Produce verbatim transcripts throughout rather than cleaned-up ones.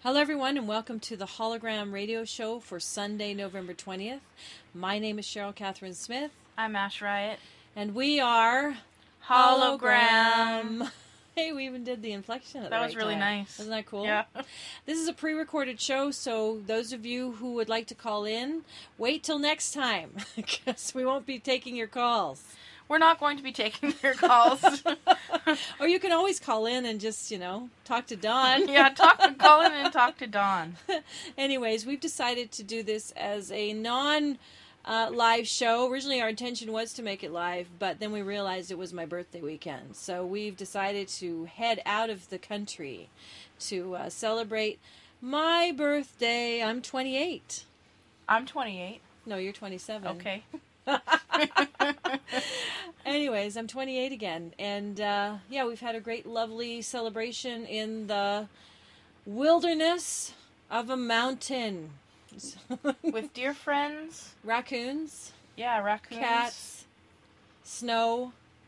Hello, everyone, and welcome to the Hologram Radio Show for Sunday, November twentieth. My name is Cheryl Catherine Smith. I'm Ash Riot. And we are... Hologram. Hey, we even did the inflection at the That right was really time. nice. Isn't that cool? Yeah. This is a pre-recorded show, so those of you who would like to call in, wait till next time, because we won't be taking your calls. We're not going to be taking your calls. Or you can always call in and just, you know, talk to Dawn. Yeah, talk, call in and talk to Dawn. Anyways, we've decided to do this as a non... Uh, live show. Originally our intention was to make it live, but then we realized it was my birthday weekend. So we've decided to head out of the country to uh, celebrate my birthday. I'm twenty-eight. I'm twenty-eight. No, you're twenty-seven. Okay. Anyways, I'm twenty-eight again. And uh, yeah, we've had a great, lovely celebration in the wilderness of a mountain. With dear friends. Raccoons. Yeah, raccoons. Cats. Snow.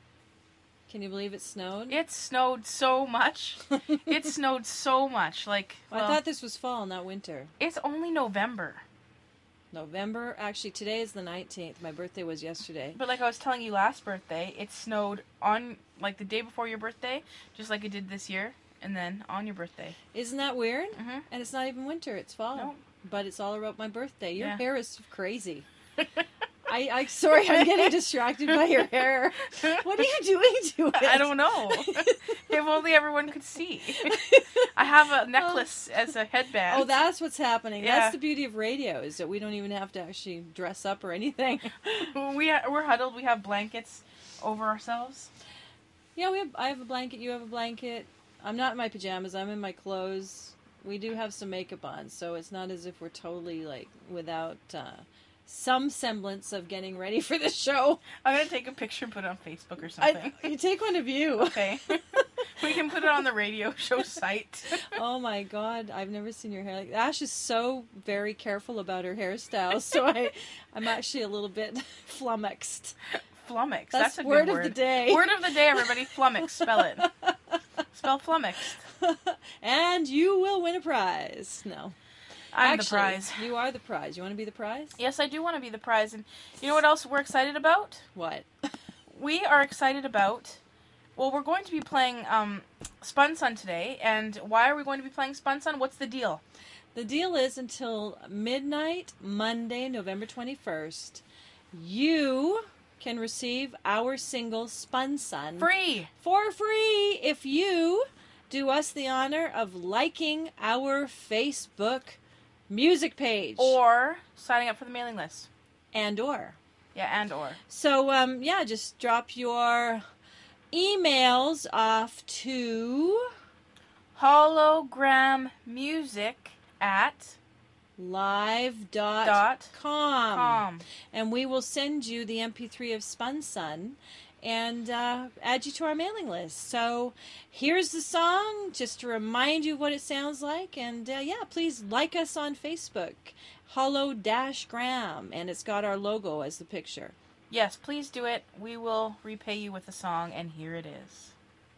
Can you believe it snowed? It snowed so much. It snowed so much. Like, well, well, I thought this was fall, not winter. It's only November. November? Actually, today is the nineteenth. My birthday was yesterday. But like I was telling you last birthday, it snowed on, like, the day before your birthday, just like it did this year, and then on your birthday. Isn't that weird? Mm-hmm. And it's not even winter, it's fall. No. But it's all about my birthday. Your Yeah. hair is crazy. I, I, sorry, I'm getting distracted by your hair. What are you doing to it? I don't know. If only everyone could see. I have a necklace oh. as a headband. Oh, that's what's happening. Yeah. That's the beauty of radio, is that we don't even have to actually dress up or anything. we ha- we're huddled. We have blankets over ourselves. Yeah, we have. I have a blanket. You have a blanket. I'm not in my pajamas. I'm in my clothes. We do have some makeup on, so it's not as if we're totally, like, without uh, some semblance of getting ready for the show. I'm going to take a picture and put it on Facebook or something. I, you take one of you. Okay. We can put it on the radio show site. Oh, my God. I've never seen your hair like that. Ash is so very careful about her hairstyle, so I, I'm actually a little bit flummoxed. Flummoxed. That's, That's a word good word. of the day. Word of the day, everybody. Flummoxed. Spell it. Spell flummoxed. And you will win a prize. No. I'm Actually, the prize. You are the prize. You want to be the prize? Yes, I do want to be the prize. And you know what else we're excited about? What? We are excited about... Well, we're going to be playing um, Spun Sun today. And why are we going to be playing Spun Sun? What's the deal? The deal is until midnight, Monday, November twenty-first, you can receive our single Spun Sun. Free! For free if you do us the honor of liking our Facebook music page. Or signing up for the mailing list. And or. Yeah, and or. So, um, yeah, just drop your emails off to... hologrammusic at... live dot com. com. And we will send you the M P three of Spun Sun and uh, add you to our mailing list. So here's the song, just to remind you what it sounds like. And uh, yeah, please like us on Facebook, Holo-Gram, and it's got our logo as the picture. Yes, please do it. We will repay you with a song, and here it is.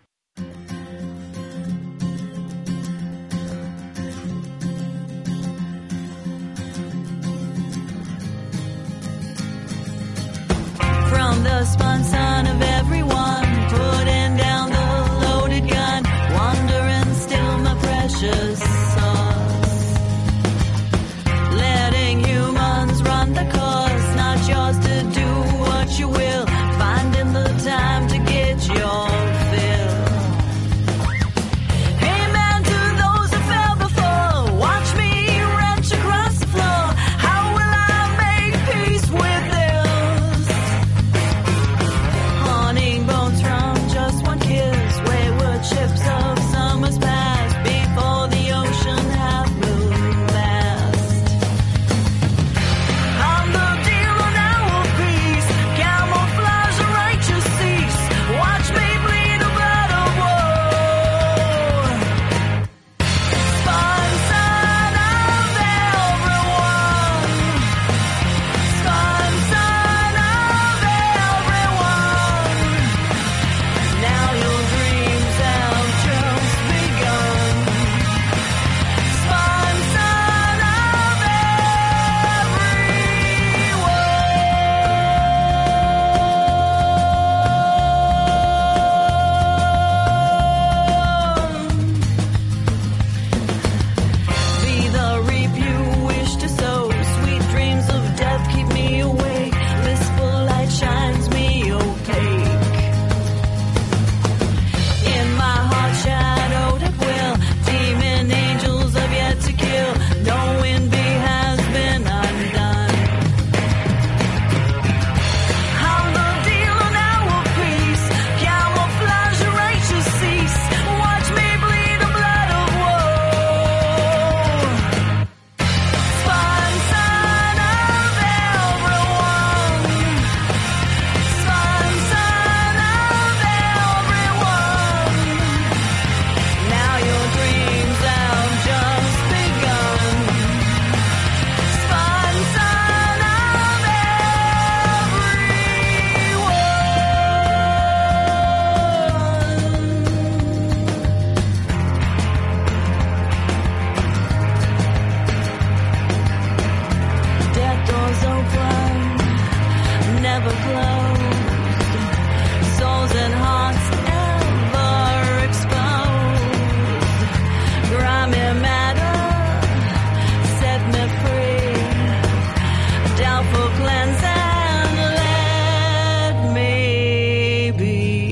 From the spun sun of everyone, putting down the loaded gun, wandering still my precious sauce. Letting humans run the course, not yours to do what you will, finding the time to get your fill. Amen to those who fell before, watch me wrench across the floor, how will I make peace with this? Haunting bones from just one kiss, wayward ships of summers past, before the ocean ever closed, souls and hearts ever exposed. Grimy matter set me free, doubtful cleanse and let me be.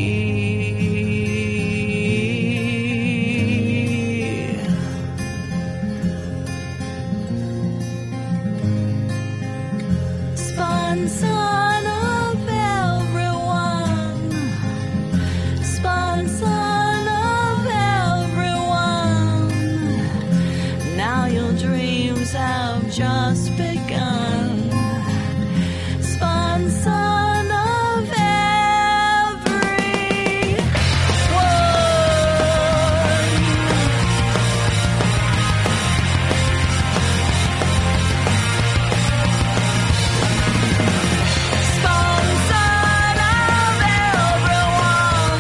Spun son of everyone, spun son of everyone. Now your dreams have just begun. Spun son of everyone. Spun son of everyone,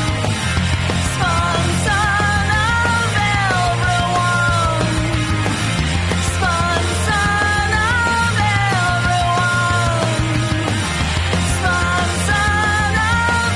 spun son of everyone, spun son of everyone, spun son of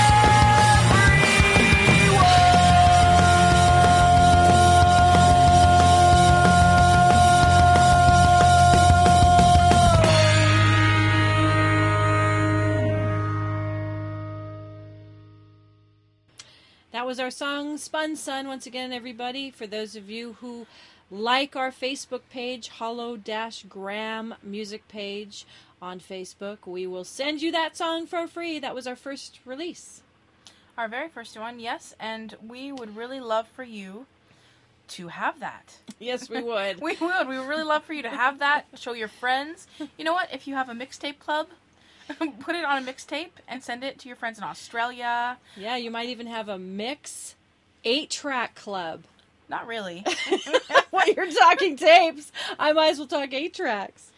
That was our song, Spun Sun. Once again, everybody, for those of you who like our Facebook page, Hollow-Gram music page on Facebook, we will send you that song for free. That was our first release. Our very first one, yes, and we would really love for you to have that. Yes, we would. We would. We would really love for you to have that. Show your friends. You know what? If you have a mixtape club, put it on a mixtape and send it to your friends in Australia. Yeah, you might even have a mix eight-track club. Not really. While you're talking tapes, I might as well talk eight tracks.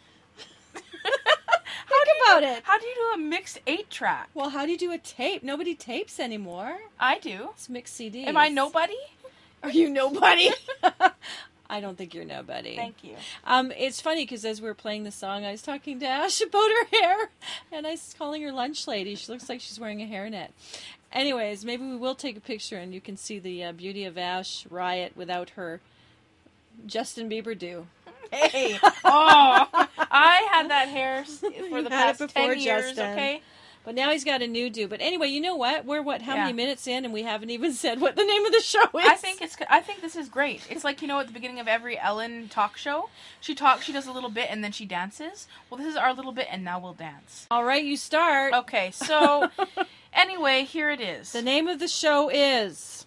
Think about it. How do you do a mixed eight track? Well, how do you do a tape? Nobody tapes anymore. I do. It's mixed C Ds. Am I nobody? Are you nobody? I don't think you're nobody. Thank you. Um, it's funny because as we were playing the song, I was talking to Ash about her hair, and I was calling her lunch lady. She looks like she's wearing a hairnet. Anyways, maybe we will take a picture, and you can see the uh, beauty of Ash Riot without her Justin Bieber do. Hey, oh, I had that hair for You the had past it before ten years. Justin. Okay. But now he's got a new do. But anyway, you know what? We're what? How Yeah. many minutes in, and we haven't even said what the name of the show is. I think it's. I think this is great. It's like, you know, at the beginning of every Ellen talk show, she talks, she does a little bit, and then she dances. Well, this is our little bit, and now we'll dance. All right, you start. Okay, so anyway, here it is. The name of the show is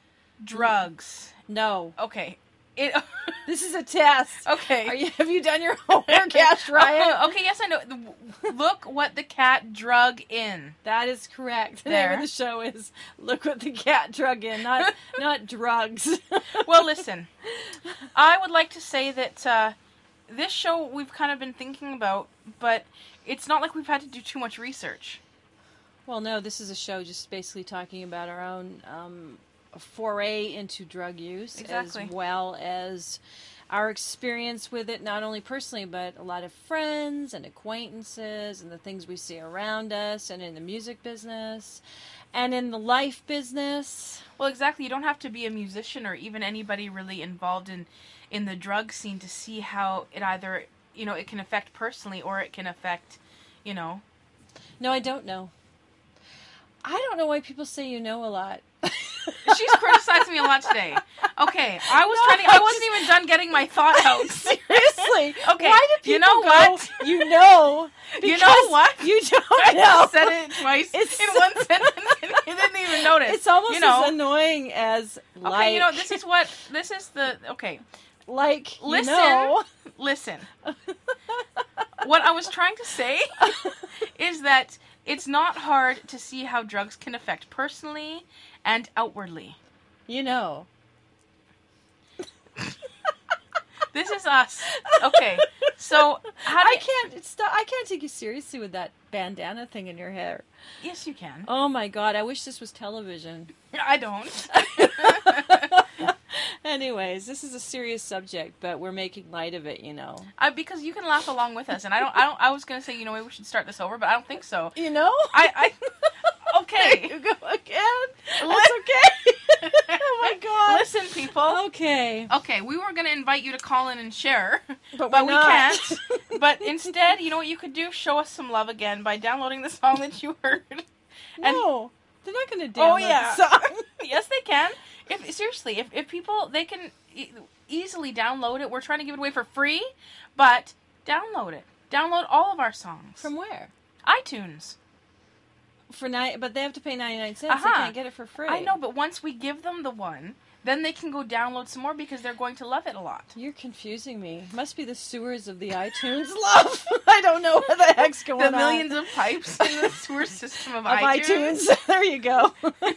Drugs. No. Okay. It. This is a test. Okay. Are you, have you done your homework, Ash Riot? Okay, yes, I know. The- Look what the cat drug in. That is correct. The There. name of the show is "Look What the Cat Drug In," not not drugs. Well, listen. I would like to say that uh, this show we've kind of been thinking about, but it's not like we've had to do too much research. Well, no, this is a show just basically talking about our own um, foray into drug use, Exactly. as well as our experience with it, not only personally, but a lot of friends and acquaintances and the things we see around us and in the music business and in the life business. Well, exactly. You don't have to be a musician or even anybody really involved in, in the drug scene to see how it either, you know, it can affect personally or it can affect, you know. No, I don't know. I don't know why people say you know a lot. She's criticized me a lot today. Okay, I was trying to, I wasn't even done getting my thought out. Seriously. Okay, Why do people you know go, what? You know. You know what? You don't I know. said it twice It's in so- one sentence and you didn't even notice. It's almost you know. as annoying as like. Okay, you know, this is what, this is the, okay, Like, you listen, know. listen. What I was trying to say is that it's not hard to see how drugs can affect personally and outwardly. You know. This is us. Okay, so how do I you, can't stop. I can't take you seriously with that bandana thing in your hair. yes, you can. Oh my god! I wish this was television. I don't. Anyways, this is a serious subject, but we're making light of it, you know. I, because you can laugh along with us, and I don't. I don't. I was gonna say, you know, maybe we should start this over, but I don't think so. You know? I. I okay. There you go again. That's okay. Oh my God. Listen, people. Okay. Okay, we were gonna invite you to call in and share, But, but we're we not. can't. But instead, you know what you could do? Show us some love again by downloading the song that you heard. No, they're not going to download Oh, yeah. the song. Yes, they can. If seriously, if if people they can e- easily download it. We're trying to give it away for free, but download it. Download all of our songs From where? iTunes. For nine, but they have to pay ninety-nine cents. They Uh-huh. can't get it for free. I know, but once we give them the one, then they can go download some more because they're going to love it a lot. You're confusing me. Must be the sewers of the iTunes love. I don't know what the heck's going The on. millions of pipes in the sewer system of, of iTunes. iTunes. There you go.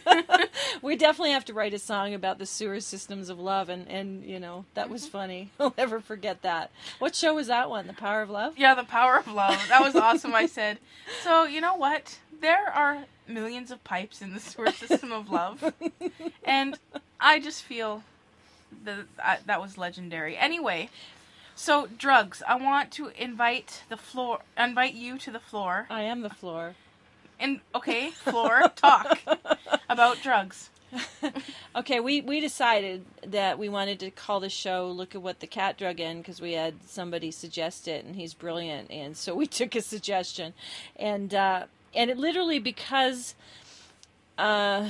We definitely have to write a song about the sewer systems of love, and, and you know, that was funny. I'll never forget that. What show was that one? The Power of Love? Yeah, the power of love. That was awesome, I said. So, you know what? There are millions of pipes in the sewer system of love. And I just feel that uh, that was legendary. Anyway, so drugs. I want to invite the floor, invite you to the floor. I am the floor. And okay, floor, talk about drugs. Okay, we, we decided that we wanted to call the show Look at What the Cat Drug In, because we had somebody suggest it, and he's brilliant, and so we took his suggestion. And uh, and it literally because uh,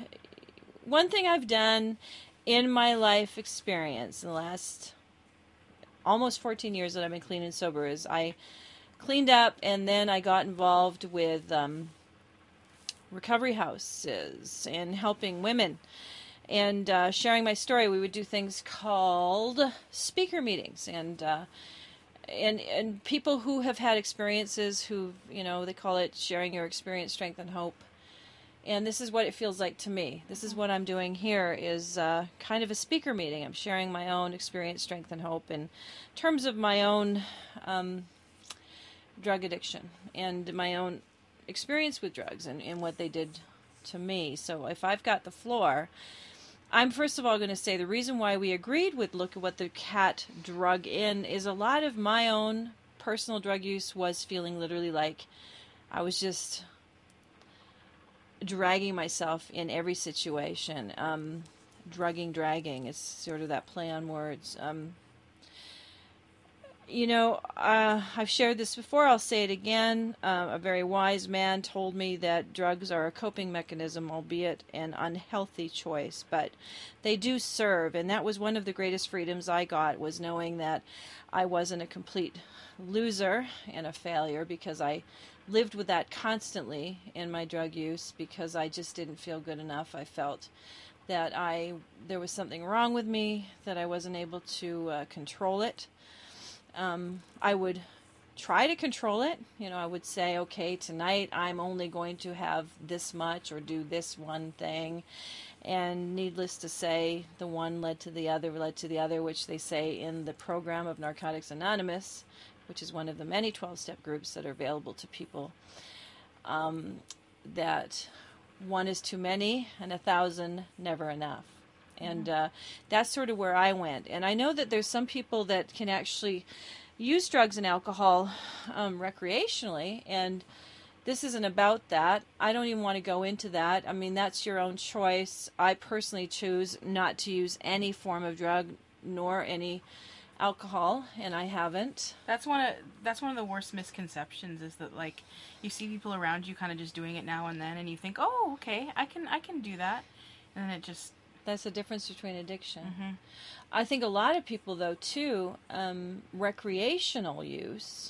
one thing I've done in my life experience in the last almost fourteen years that I've been clean and sober is I cleaned up, and then I got involved with um, recovery houses and helping women and uh, sharing my story. We would do things called speaker meetings, and uh, and and people who have had experiences who, you know, they call it sharing your experience, strength, and hope. And this is what it feels like to me. This is what I'm doing here is uh, kind of a speaker meeting. I'm sharing my own experience, strength, and hope in terms of my own um, drug addiction and my own experience with drugs and, and what they did to me. So if I've got the floor, I'm first of all going to say the reason why we agreed with Look at What the Cat Drug In is a lot of my own personal drug use was feeling literally like I was just dragging myself in every situation. Um, drugging, dragging. It's sort of that play on words. Um, you know, uh, I've shared this before. I'll say it again. Uh, a very wise man told me that drugs are a coping mechanism, albeit an unhealthy choice, but they do serve. And that was one of the greatest freedoms I got, was knowing that I wasn't a complete loser and a failure, because I lived with that constantly in my drug use, because I just didn't feel good enough. I felt that I there was something wrong with me, that I wasn't able to uh, control it. Um, I would try to control it. You know, I would say, okay, tonight I'm only going to have this much or do this one thing. And needless to say, the one led to the other, led to the other, which they say in the program of Narcotics Anonymous, which is one of the many twelve-step groups that are available to people, um, that one is too many and a thousand never enough. And uh, that's sort of where I went. And I know that there's some people that can actually use drugs and alcohol um, recreationally, and this isn't about that. I don't even want to go into that. I mean, that's your own choice. I personally choose not to use any form of drug nor any alcohol, and I haven't. That's one of that's one of the worst misconceptions, is that, like, you see people around you kind of just doing it now and then, and you think, oh, okay, I can I can do that, and then it just. That's the difference between addiction. Mm-hmm. I think a lot of people, though, too, um, recreational use,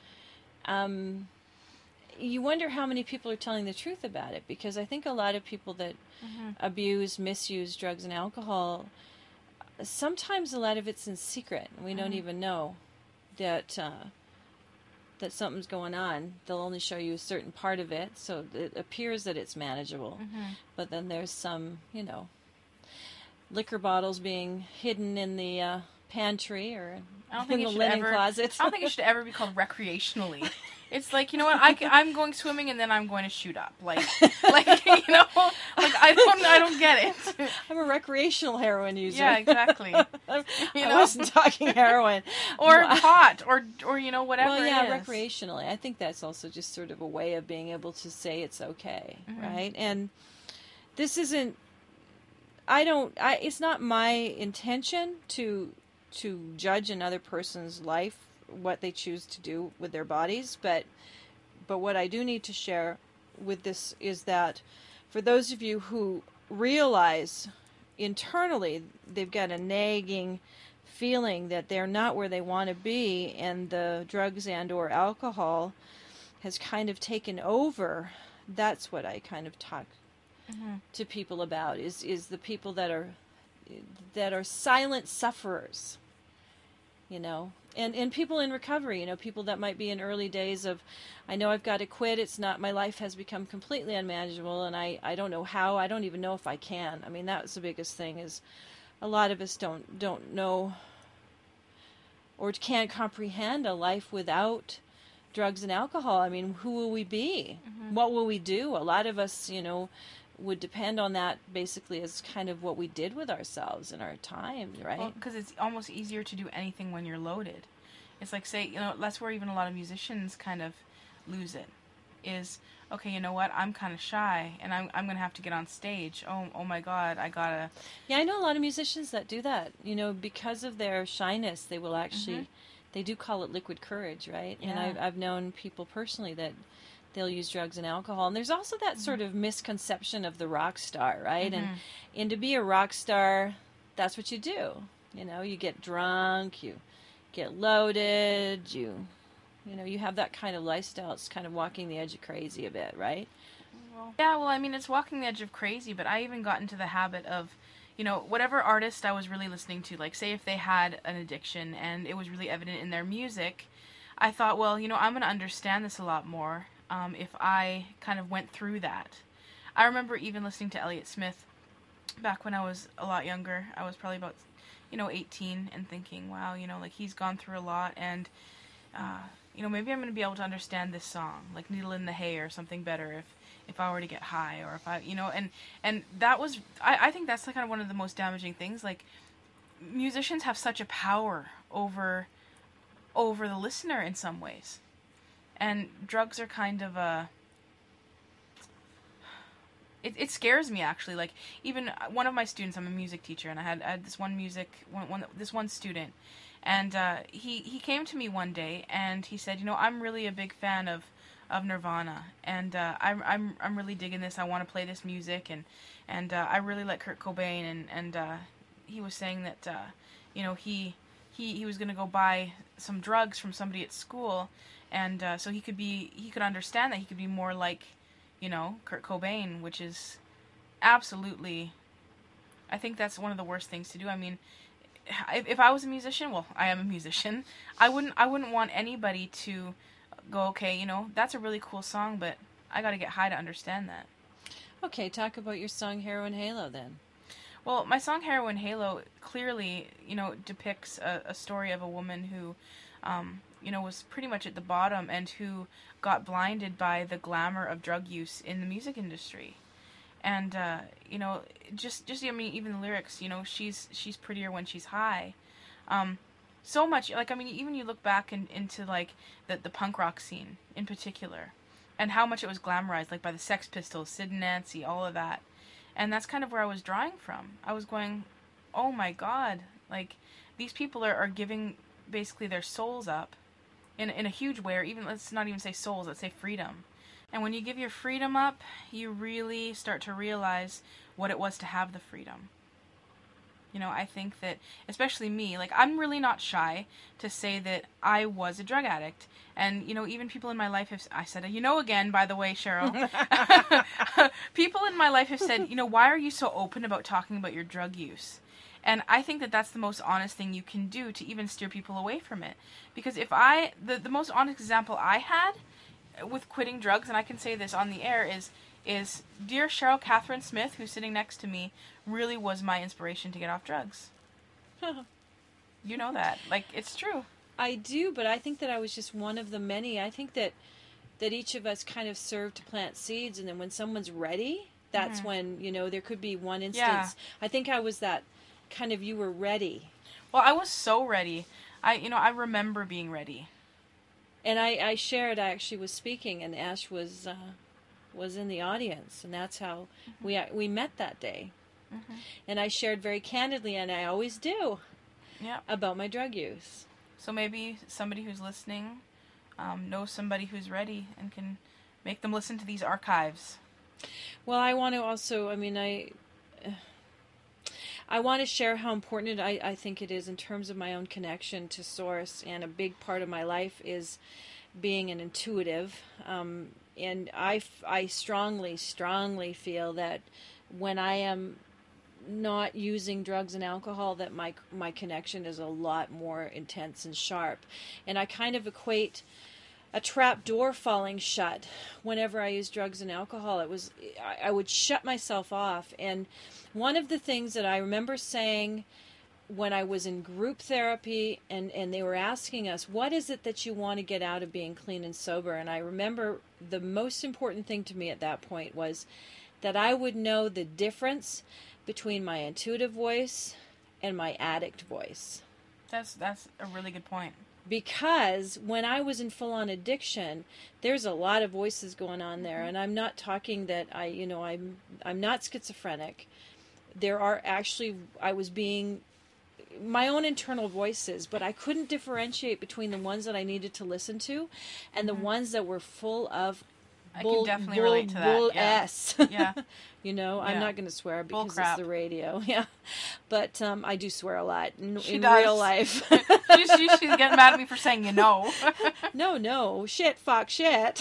um, you wonder how many people are telling the truth about it, because I think a lot of people that Mm-hmm. abuse, misuse drugs and alcohol, sometimes a lot of it's in secret. We don't Mm-hmm. even know that uh, that something's going on. They'll only show you a certain part of it, so it appears that it's manageable. Mm-hmm. But then there's some, you know, liquor bottles being hidden in the uh, pantry or I don't in think the it should linen ever. closet. I don't think it should ever be called recreationally. It's like, you know what, I, I'm going swimming and then I'm going to shoot up. Like, like you know, like, I don't, I don't get it. I'm a recreational heroin user. Yeah, exactly. You You I know? wasn't talking heroin. Or Well, pot, or, or, you know, whatever Well, yeah, it is. recreationally. I think that's also just sort of a way of being able to say it's okay, Mhm. right? And this isn't. I don't. I. It's not my intention to to judge another person's life, what they choose to do with their bodies, but but what I do need to share with this is that for those of you who realize internally they've got a nagging feeling that they're not where they want to be, and the drugs and or alcohol has kind of taken over, that's what I kind of talk Mm-hmm. to people about, is is the people that are that are silent sufferers, you know, and and people in recovery, you know, people that might be in early days of, I know I've got to quit, it's not, my life has become completely unmanageable, and I I don't know how, I don't even know if I can. I mean, that was the biggest thing, is a lot of us don't don't know or can't comprehend a life without drugs and alcohol. I mean, who will we be? Mhm. What will we do? A lot of us, you know, would depend on that basically as kind of what we did with ourselves in our time, right? Well, because it's almost easier to do anything when you're loaded. It's like, say, you know, that's where even a lot of musicians kind of lose it. Is, okay, you know what, I'm kind of shy, and I'm I'm gonna have to get on stage. Oh, oh my God, I gotta. Yeah, I know a lot of musicians that do that. You know, because of their shyness, they will actually, Mhm. they do call it liquid courage, right? And Yeah. I've, I've known people personally that they'll use drugs and alcohol. And there's also that sort of misconception of the rock star, right? And Mhm. and to be a rock star, that's what you do. You know, you get drunk, you get loaded, you, you know, you have that kind of lifestyle. It's kind of walking the edge of crazy a bit, right? Well, yeah, well, I mean, it's walking the edge of crazy, but I even got into the habit of, you know, whatever artist I was really listening to, like, say if they had an addiction and it was really evident in their music, I thought, well, you know, I'm going to understand this a lot more um, if I kind of went through that. I remember even listening to Elliott Smith back when I was a lot younger. I was probably about, you know, eighteen, and thinking, wow, you know, like, he's gone through a lot, and, uh, you know, maybe I'm going to be able to understand this song, like Needle in the Hay or something better if if I were to get high, or if I, you know, and, and that was, I, I think that's kind of one of the most damaging things. Like, musicians have such a power over, over the listener in some ways. And drugs are kind of a, it, it scares me, actually. Like, even one of my students, I'm a music teacher, and I had, I had this one music, one, one, this one student, and uh, he, he came to me one day, and he said, you know, I'm really a big fan of, of Nirvana, and uh, I'm I'm I'm really digging this. I want to play this music, and and uh, I really like Kurt Cobain, and and uh, he was saying that uh, you know he he he was gonna go buy some drugs from somebody at school, and uh, so he could be he could understand that he could be more like, you know, Kurt Cobain, which is absolutely, I think that's one of the worst things to do. I mean, if, if I was a musician, well, I am a musician, I wouldn't I wouldn't want anybody to go, okay, you know, that's a really cool song, but I got to get high to understand that. Okay, talk about your song Heroin Halo then. Well, my song Heroin Halo clearly, you know, depicts a, a story of a woman who, um, you know, was pretty much at the bottom, and who got blinded by the glamour of drug use in the music industry. And, uh, you know, just, just, I mean, even the lyrics, you know, she's, she's prettier when she's high. Um, So much, like, I mean, even you look back in, into, like, the, the punk rock scene in particular, and how much it was glamorized, like, by the Sex Pistols, Sid and Nancy, all of that. And that's kind of where I was drawing from. I was going, oh my God, like, these people are, are giving basically their souls up in, in a huge way, or even, let's not even say souls, let's say freedom. And when you give your freedom up, you really start to realize what it was to have the freedom. You know, I think that, especially me, like, I'm really not shy to say that I was a drug addict. And, you know, even people in my life have, I said, you know, again, by the way, Cheryl, people in my life have said, you know, why are you so open about talking about your drug use? And I think that that's the most honest thing you can do to even steer people away from it. Because if I, the, the most honest example I had with quitting drugs, and I can say this on the air, is, is dear Cheryl Catherine Smith, who's sitting next to me, really was my inspiration to get off drugs. You know that. Like, it's true. I do, but I think that I was just one of the many. I think that that each of us kind of serve to plant seeds, and then when someone's ready, that's Mm-hmm. when, you know, there could be one instance. Yeah. I think I was that kind of, you were ready. Well, I was so ready. I, you know, I remember being ready. And I, I shared, I actually was speaking, and Ash was uh, was in the audience, and that's how Mm-hmm. we we met that day. Mm-hmm. And I shared very candidly, and I always do, Yeah. about my drug use. So maybe somebody who's listening um, knows somebody who's ready and can make them listen to these archives. Well, I want to also, I mean, I I want to share how important I, I think it is in terms of my own connection to Source, and a big part of my life is being an intuitive. Um, and I, I strongly, strongly feel that when I am not using drugs and alcohol, that my my connection is a lot more intense and sharp. And I kind of equate a trap door falling shut whenever I use drugs and alcohol. It was, I, I would shut myself off. And one of the things that I remember saying when I was in group therapy, and, and they were asking us, what is it that you want to get out of being clean and sober? And I remember the most important thing to me at that point was that I would know the difference between my intuitive voice and my addict voice. That's that's a really good point. Because when I was in full-on addiction, there's a lot of voices going on there, and I'm not talking that I, you know, I'm I'm not schizophrenic. There are actually, I was being my own internal voices, but I couldn't differentiate between the ones that I needed to listen to and the ones that were full of I bull, can definitely bull, relate to that. bull Yeah. S. Yeah. You know, I'm Yeah. not going to swear Bull because crap. it's the radio. Yeah. But um, I do swear a lot in, She in does. real life. she's, she's, she's getting mad at me for saying you know. no, no. Shit, fuck, shit.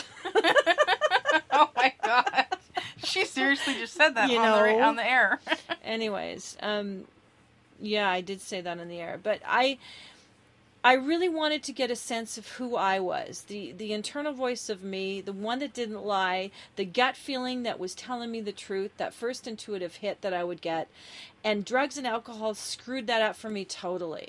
Oh my god. She seriously just said that You on, the, know. ra- on the air. Anyways, um, yeah, I did say that in the air. But I... I really wanted to get a sense of who I was, the the internal voice of me, the one that didn't lie, the gut feeling that was telling me the truth, that first intuitive hit that I would get. And drugs and alcohol screwed that up for me totally.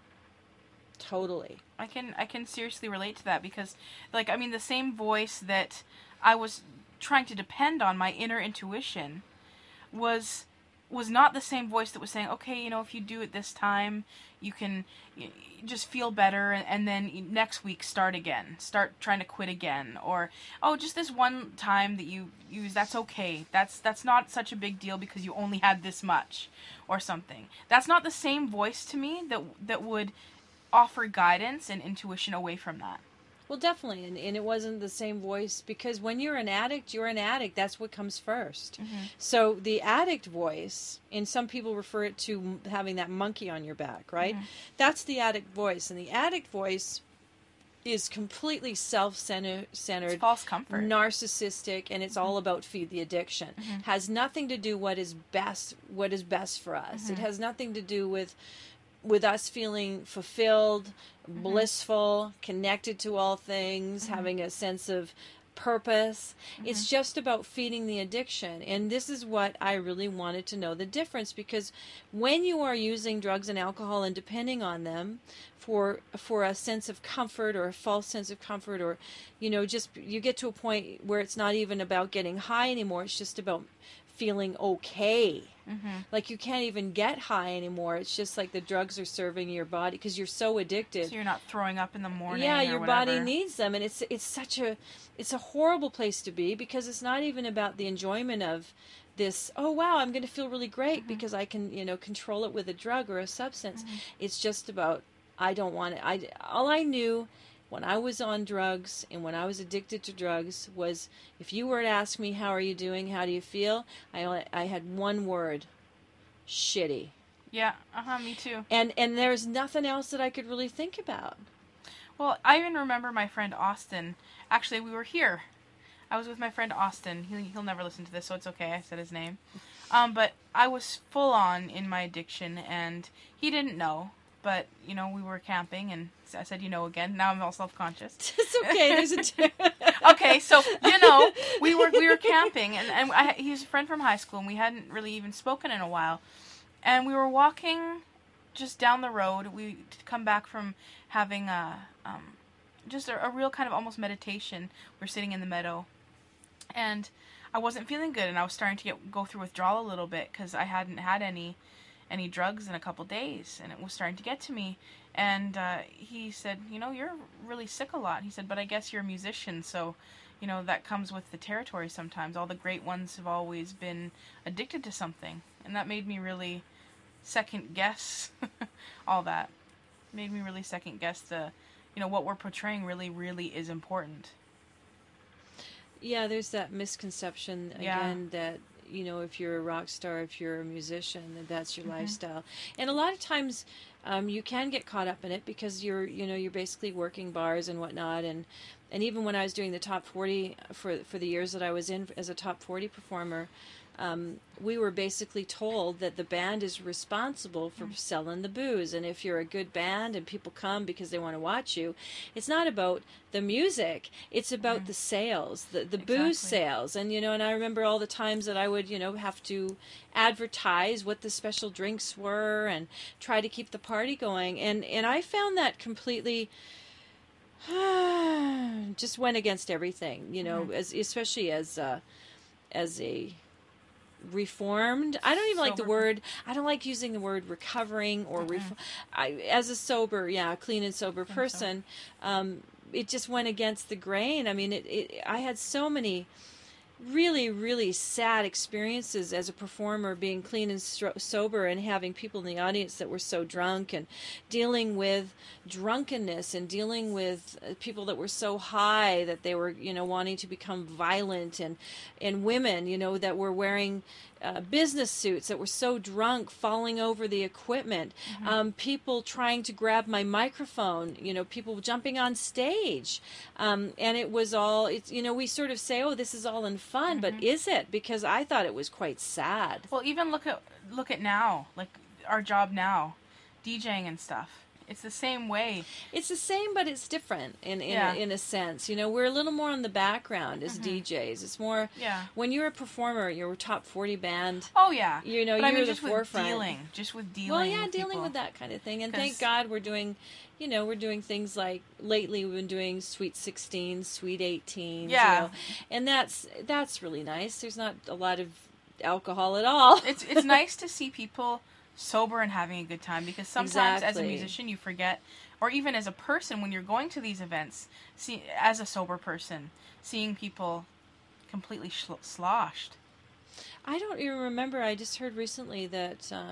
Totally. I can I can seriously relate to that because, like, I mean, the same voice that I was trying to depend on, my inner intuition, was was not the same voice that was saying, okay, you know, if you do it this time, you can you, just feel better, and, and then next week start again, start trying to quit again, or oh, just this one time that you use, that's okay, that's that's not such a big deal because you only had this much, or something. That's not the same voice to me that that would offer guidance and intuition away from that. Well, definitely, and, and it wasn't the same voice, because when you're an addict, you're an addict. That's what comes first. Mm-hmm. So the addict voice, and some people refer it to having that monkey on your back, right? Mm-hmm. That's the addict voice, and the addict voice is completely self-centered, It's false comfort. narcissistic, and it's all about feed the addiction. Mm-hmm. Has nothing to do what is best, what is best for us. Mm-hmm. It has nothing to do with with us feeling fulfilled, Mm-hmm. blissful, connected to all things, Mm-hmm. having a sense of purpose. Mm-hmm. It's just about feeding the addiction. And this is what I really wanted to know the difference, because when you are using drugs and alcohol and depending on them for for a sense of comfort, or a false sense of comfort, or, you know, just you get to a point where it's not even about getting high anymore. It's just about feeling okay. Mm-hmm. Like you can't even get high anymore. It's just like the drugs are serving your body because you're so addicted. So you're not throwing up in the morning. Yeah, or your whatever. body needs them, and it's it's such a it's a horrible place to be, because it's not even about the enjoyment of this. Oh wow, I'm going to feel really great Mm-hmm. because I can, you know, control it with a drug or a substance. Mm-hmm. It's just about, I don't want it. I all I knew when I was on drugs and when I was addicted to drugs was, if you were to ask me, how are you doing? How do you feel? I only, I had one word: shitty. Yeah, uh-huh, me too. And and there's nothing else that I could really think about. Well, I even remember my friend Austin. Actually, we were here. I was with my friend Austin. He'll, he'll never listen to this, so it's okay. I said his name. Um, but I was full on in my addiction, and he didn't know. But, you know, we were camping, and I said, you know, again. Now I'm all self-conscious. It's okay. There's a t- Okay, so, you know, we were we were camping, and, and I, he's a friend from high school, and we hadn't really even spoken in a while. And we were walking just down the road. We come back from having a, um, just a, a real kind of almost meditation. We're sitting in the meadow, and I wasn't feeling good, and I was starting to get go through withdrawal a little bit because I hadn't had any any drugs in a couple days, and it was starting to get to me. And uh, he said, you know, you're really sick a lot. He said, but I guess you're a musician, so, you know, that comes with the territory sometimes. All the great ones have always been addicted to something. And that made me really second guess all that. Made me really second guess the, you know, what we're portraying really, really is important. Yeah, there's that misconception Yeah. again that, you know, if you're a rock star, if you're a musician, that that's your Mhm. lifestyle. And a lot of times um, you can get caught up in it because you're, you know, you're basically working bars and whatnot. And, and even when I was doing the top forty for, for the years that I was in as a top forty performer, um, we were basically told that the band is responsible for Mm. selling the booze. And if you're a good band and people come because they want to watch you, it's not about the music. It's about Mm. the sales, the, the booze Exactly. sales. And, you know, and I remember all the times that I would, you know, have to advertise what the special drinks were and try to keep the party going. And, and I found that completely just went against everything, you know, Mhm. as especially as uh, as a reformed. I don't even like the Sober. word. I don't like using the word recovering or Mm-mm. ref- I, as a sober, yeah, clean and sober so. person. Um, it just went against the grain. I mean, it, it. I had so many really, really sad experiences as a performer, being clean and stro- sober and having people in the audience that were so drunk, and dealing with drunkenness and dealing with uh, people that were so high that they were, you know, wanting to become violent, and, and women, you know, that were wearing uh, business suits that were so drunk, falling over the equipment, Mm-hmm. um, people trying to grab my microphone, you know, people jumping on stage. Um, and it was all, it's, you know, we sort of say, oh, this is all in fun, but Mhm. is it? Because I thought it was quite sad. Well, even look at look at now, like our job now, DJing and stuff. It's the same way. It's the same, but it's different in in, Yeah. a, in a sense. You know, we're a little more on the background as Mhm. D Js. It's more, Yeah. when you're a performer, you're a top forty band. Oh yeah. You know, but I you're mean, the just forefront. with dealing, just with dealing. Well, yeah, with dealing people. with that kind of thing. And 'Cause- thank God we're doing, you know, we're doing things like, lately we've been doing Sweet sixteen, Sweet eighteen. Yeah. You know, and that's that's really nice. There's not a lot of alcohol at all. It's it's nice to see people sober and having a good time, because sometimes as a Exactly. musician you forget, or even as a person when you're going to these events, see as a sober person, seeing people completely shl- sloshed. I don't even remember. I just heard recently that uh,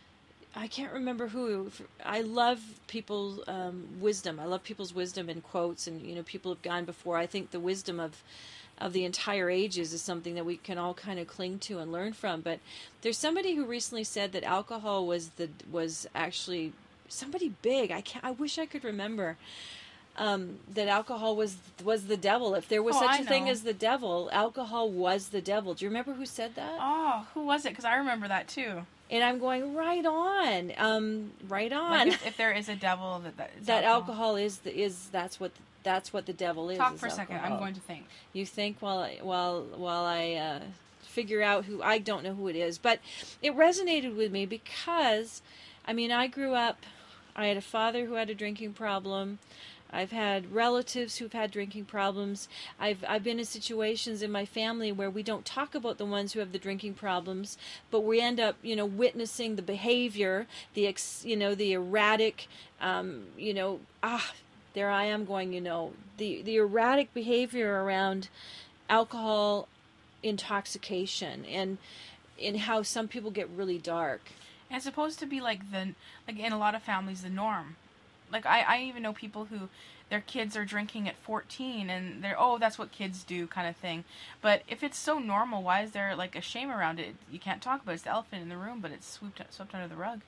I can't remember who. I love people's um, wisdom. I love people's wisdom and quotes, and you know, people have gone before. I think the wisdom of of the entire ages is something that we can all kind of cling to and learn from. But there's somebody who recently said that alcohol was the was actually somebody big. I can't. I wish I could remember. Um, that alcohol was was the devil. If there was Oh, such I a thing know. as the devil, alcohol was the devil. Do you remember who said that? Oh, who was it? Because I remember that too. And I'm going, right on, um, right on. Like if, if there is a devil, that that, is that alcohol is the, is that's what that's what the devil is. Talk is for a second. I'm alcohol. going to think. You think while I, while while I uh, figure out who, I don't know who it is, but it resonated with me because, I mean, I grew up. I had a father who had a drinking problem. I've had relatives who've had drinking problems. I've I've been in situations in my family where we don't talk about the ones who have the drinking problems, but we end up, you know, witnessing the behavior, the ex, you know, the erratic, um, you know, ah, there I am going, you know, the the erratic behavior around alcohol intoxication, and in how some people get really dark. And it's supposed to be like the like in a lot of families the norm. Like I, I even know people who their kids are drinking at fourteen and they're, oh, that's what kids do kind of thing. But if it's so normal, why is there like a shame around it? You can't talk about it. It's the elephant in the room, but it's swooped swept under the rug.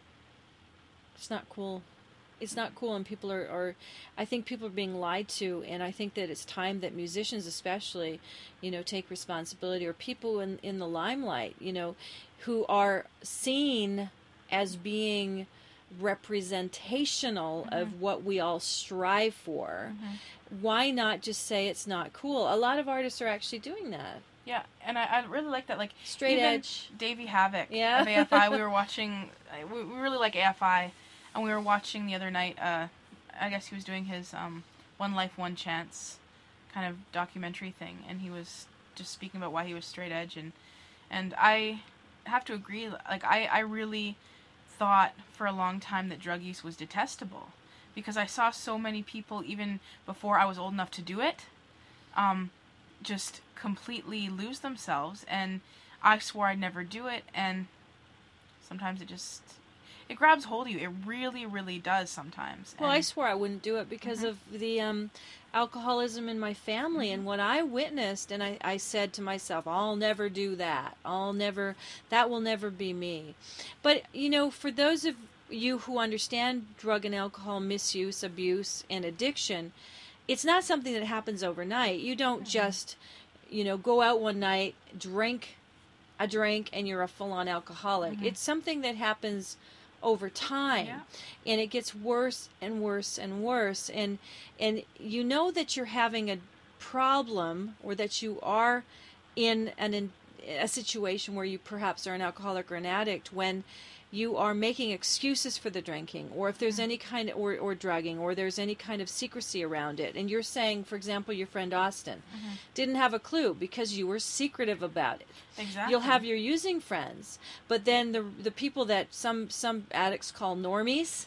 It's not cool. It's not cool, and people are, are, I think people are being lied to, and I think that it's time that musicians especially, you know, take responsibility, or people in, in the limelight, you know, who are seen as being representational Mm-hmm. of what we all strive for. Mm-hmm. Why not just say it's not cool? A lot of artists are actually doing that. Yeah, and I, I really like that. Like Straight even edge. Davey Havoc Yeah. of A F I. We were watching. We, we really like A F I, and we were watching the other night. Uh, I guess he was doing his um, One Life, One Chance kind of documentary thing, and he was just speaking about why he was straight edge, and and I have to agree. Like I, I really thought for a long time that drug use was detestable, because I saw so many people, even before I was old enough to do it, um, just completely lose themselves, and I swore I'd never do it, and sometimes it just, it grabs hold of you. It really, really does sometimes. Well, and, I swore I wouldn't do it because Mhm. of the um, alcoholism in my family and what I witnessed. And I, I said to myself, I'll never do that. I'll never, that will never be me. But, you know, for those of you who understand drug and alcohol misuse, abuse, and addiction, it's not something that happens overnight. You don't just, you know, go out one night, drink a drink, and you're a full-on alcoholic. Mhm. It's something that happens over time, Yeah. and it gets worse and worse and worse, and and you know that you're having a problem, or that you are in an in a situation where you perhaps are an alcoholic or an addict, when you are making excuses for the drinking, or if there's Mhm. any kind of, or, or drugging, or there's any kind of secrecy around it. And you're saying, for example, your friend Austin Mhm. didn't have a clue because you were secretive about it. Exactly. You'll have your using friends, but then the the people that some some addicts call normies.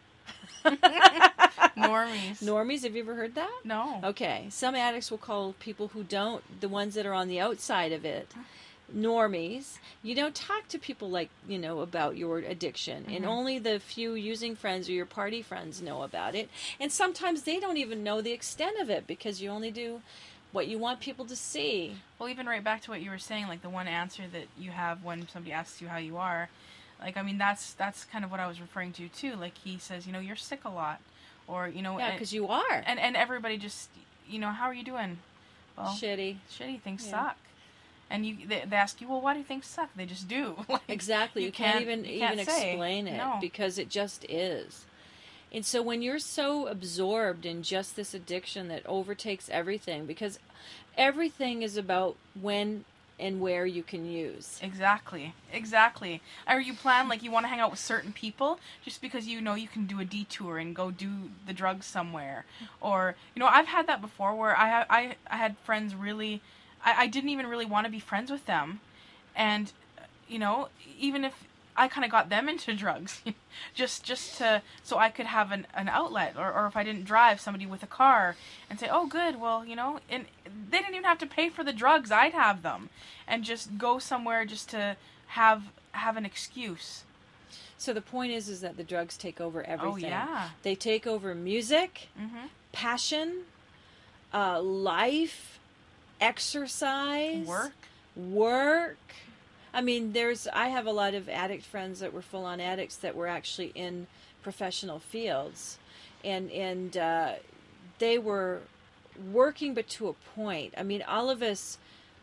normies. Normies, have you ever heard that? No. Okay, some addicts will call people who don't, the ones that are on the outside of it, normies. You don't talk to people like, you know, about your addiction, and Mhm. only the few using friends or your party friends know about it. And sometimes they don't even know the extent of it, because you only do what you want people to see. Well, even right back to what you were saying, like the one answer that you have when somebody asks you how you are, like, I mean, that's that's kind of what I was referring to too. Like, he says, you know, you're sick a lot, or, you know, Yeah, and, because you are. and and everybody just, you know, how are you doing? Well, Shitty. shitty, things Yeah. suck. And you they, they ask you, well, why do things suck? They just do. Like, Exactly. You, can't, even you can't even say. explain it, No. because it just is. And so when you're so absorbed in just this addiction that overtakes everything, because everything is about when and where you can use. Exactly. Exactly. Or you plan, like, you want to hang out with certain people just because you know you can do a detour and go do the drugs somewhere. Or, you know, I've had that before where I I, I had friends really, I, I didn't even really want to be friends with them. And, you know, even if I kind of got them into drugs, just just to, so I could have an, an outlet, or, or if I didn't drive, somebody with a car, and say, oh, good, well, you know, and they didn't even have to pay for the drugs, I'd have them, and just go somewhere just to have have an excuse. So the point is, is that the drugs take over everything. Oh, yeah. They take over music, Mm-hmm. passion, uh, life, exercise, Work. work. I mean, there's, I have a lot of addict friends that were full-on addicts that were actually in professional fields, and and uh, they were working, but to a point. I mean, all of us,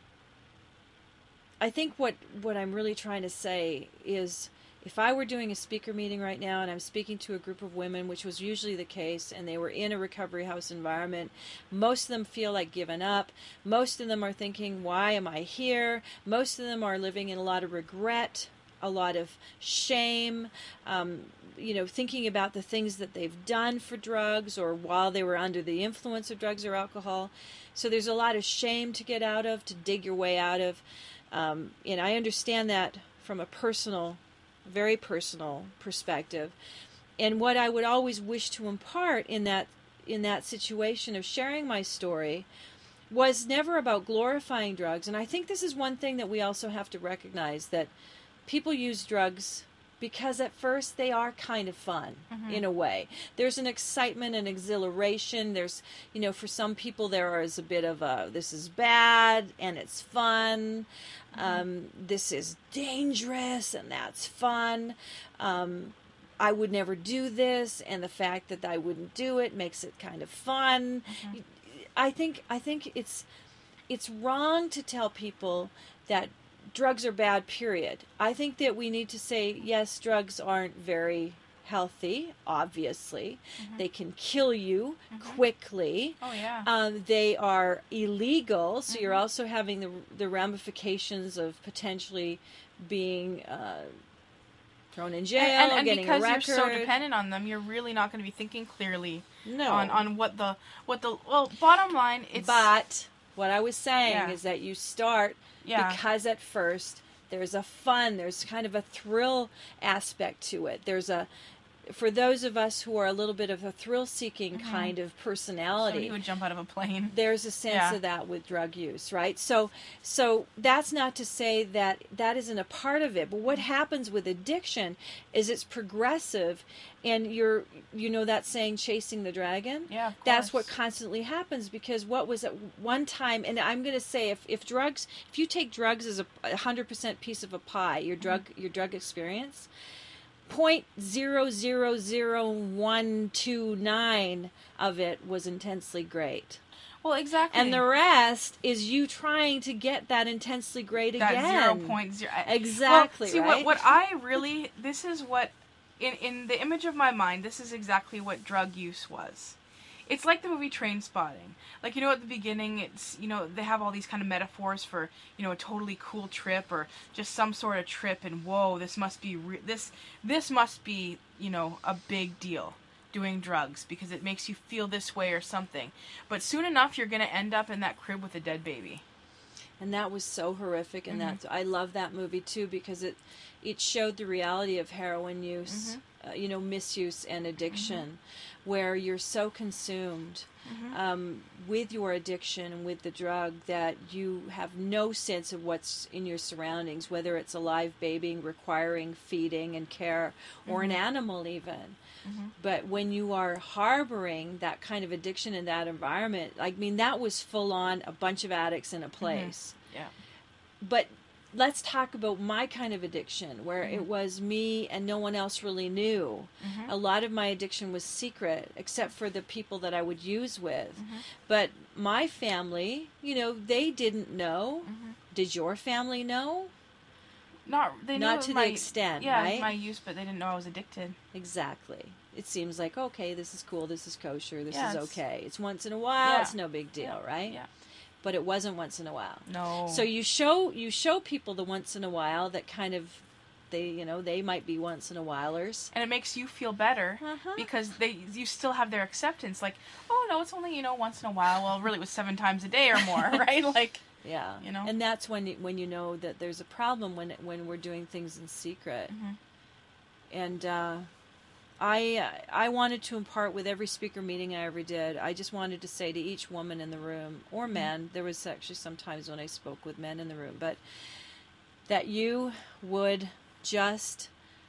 I think what, what I'm really trying to say is, if I were doing a speaker meeting right now and I'm speaking to a group of women, which was usually the case, and they were in a recovery house environment, most of them feel like giving up. Most of them are thinking, why am I here? Most of them are living in a lot of regret, a lot of shame, um, you know, thinking about the things that they've done for drugs or while they were under the influence of drugs or alcohol. So there's a lot of shame to get out of, to dig your way out of. Um, and I understand that from a personal very personal perspective. And what I would always wish to impart in that in that situation of sharing my story was never about glorifying drugs. And I think this is one thing that we also have to recognize, that people use drugs because at first they are kind of fun. Mm-hmm. In a way. There's an excitement and exhilaration. There's, you know, for some people there is a bit of a, this is bad and it's fun. Mm-hmm. Um, this is dangerous and that's fun. Um, I would never do this, and the fact that I wouldn't do it makes it kind of fun. Mm-hmm. I think I think it's it's wrong to tell people that drugs are bad, period. I think that we need to say, yes, drugs aren't very healthy, obviously. Mm-hmm. They can kill you mm-hmm. quickly. Oh, yeah. Um, they are illegal, so mm-hmm. you're also having the the ramifications of potentially being uh, thrown in jail, and, and, and getting because a you're record. so dependent on them, you're really not going to be thinking clearly No. on, on what the what the well. Bottom line, it's But what I was saying Yeah. is that you start Yeah. because at first there's a fun, there's kind of a thrill aspect to it. There's a, for those of us who are a little bit of a thrill-seeking Mm-hmm. kind of somebody personality, who would jump out of a plane. there's a sense Yeah. of that with drug use, right? So, so that's not to say that that isn't a part of it. But what happens with addiction is it's progressive, and you're, you know, that saying, chasing the dragon. Yeah, of That's what course. constantly happens, because what was at one time, and I'm going to say, if, if drugs, if you take drugs as a a hundred percent piece of a pie, your drug, your drug experience, point zero zero zero one two nine of it was intensely great. Well, exactly. And the rest is you trying to get that intensely great that again. zero point zero. Exactly, Well, see, right? what, what I really, this is what, in, in the image of my mind, this is exactly what drug use was. It's like the movie Train Spotting. Like, you know, at the beginning, it's, you know, they have all these kind of metaphors for, you know, a totally cool trip or just some sort of trip, and whoa, this must be, re- this, this must be, you know, a big deal, doing drugs, because it makes you feel this way or something. But soon enough, you're going to end up in that crib with a dead baby. And that was so horrific, and Mhm. that's, I love that movie too, because it it showed the reality of heroin use, uh, you know, misuse and addiction, where you're so consumed Mhm. um, with your addiction and with the drug that you have no sense of what's in your surroundings, whether it's a live baby requiring feeding and care, or an animal even. Mhm. But when you are harboring that kind of addiction in that environment, I mean, that was full on a bunch of addicts in a place. Yeah. But let's talk about my kind of addiction, where Mm-hmm. it was me and no one else really knew. Mhm. A lot of my addiction was secret, except for the people that I would use with. Mhm. But my family, you know, they didn't know. Mhm. Did your family know? Not, they knew Not of to the my, extent, yeah, right? my use, but they didn't know I was addicted. Exactly. It seems like, okay, this is cool, this is kosher, this Yeah, is it's- okay. It's once in a while, Yeah. it's no big deal, right? Yeah. But it wasn't once in a while. No. So you show you show people the once in a while that kind of, they, you know, they might be once in a whilers. and it makes you feel better Uh-huh. because they you still have their acceptance. Like, oh no, it's only, you know, once in a while. Well, really, it was seven times a day or more, right? Like, Yeah, You know? and that's when you, when you know that there's a problem when when we're doing things in secret. Mhm. And uh, I uh, I wanted to impart with every speaker meeting I ever did. I just wanted to say to each woman in the room, or man, there was actually some times when I spoke with men in the room, but that you would just